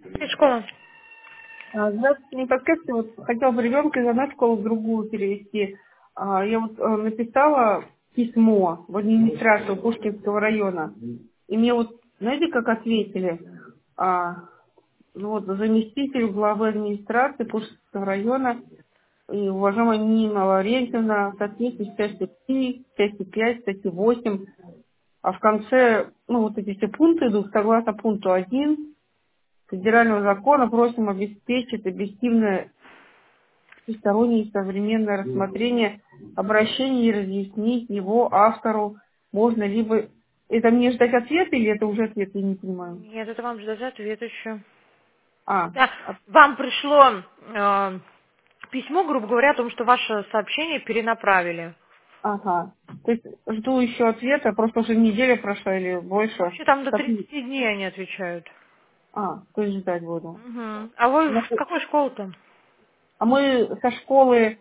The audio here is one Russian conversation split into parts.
Из школы. Здравствуйте, не подскажите, вот хотела бы ребенка из одной школы в другую перевести. Я вот написала письмо в администрацию Пушкинского района. И мне вот, знаете, как ответили? Ну вот, заместитель главы администрации Пушкинского района и уважаемая Нина Лаврентьевна, в соответствии с частью 3, частью 5, статьи 8. А в конце, ну вот эти все пункты идут, согласно пункту 1 федерального закона, просим обеспечить объективное всестороннее и современное рассмотрение обращения и разъяснить его автору можно либо... Это мне ждать ответ или это уже ответ, я не понимаю. Нет, это вам ждать ответ еще. А, Да, вам пришло письмо, грубо говоря, о том, что ваше сообщение перенаправили. ага. То есть жду еще ответа, просто уже неделя прошла или больше. Вообще там до Как... 30 дней они отвечают. То есть ждать буду. Мгм. А вы Ну, с какой школы-то? а мы со школы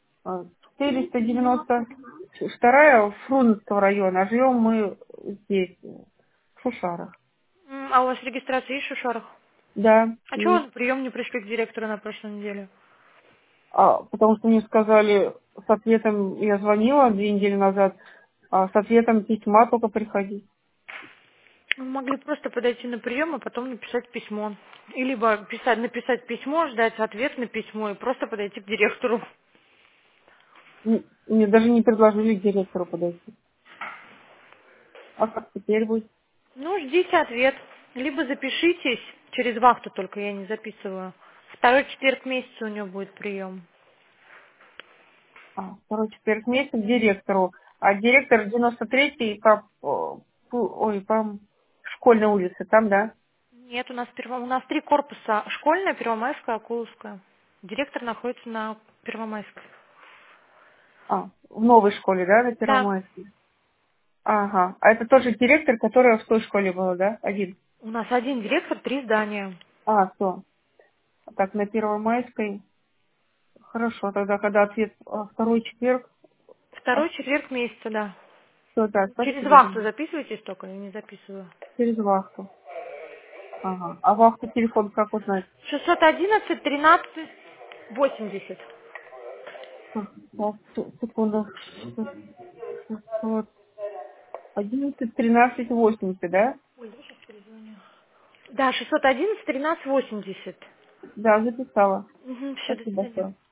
492 Фрунзенского района, а живем мы здесь, в Шушарах. А у вас регистрация есть в Шушарах? Да, А чего вы есть. на прием не пришли к директору на прошлой неделе? Потому что мне сказали, с ответом, я звонила 2 недели назад, с ответом письма только приходить. Вы могли просто подойти на прием, а потом написать письмо. И либо написать письмо, ждать ответ на письмо и просто подойти к директору. Мне даже не предложили к директору подойти. А как теперь будет? Ну, ждите ответ. Либо запишитесь через вахту, только я не записываю. Второй четверг месяца у него будет прием. Второй четверг месяц к директору. А директор 93-й по школьной улице, там, да? Нет, у нас три корпуса. Школьная, Первомайская, Акуловская. Директор находится на Первомайской. В новой школе, да, на Да. Первомайской? Ага. А это тоже директор, который в той школе был, да? Один. У нас один директор, три здания. Все. Так, на Первомайской. Хорошо, тогда, когда ответ второй четверг. Второй четверг месяца, да. Все, да, Через спасибо. вахту записывайтесь только, я не записываю. Через вахту. Ага. А вахту телефон как узнать? 611 13 80. Секунду. 11 13 80, да? Ой, давай сейчас перезвоню. Да, 611 13 80. Да, записала. Угу, все, до Спасибо свидания. большое.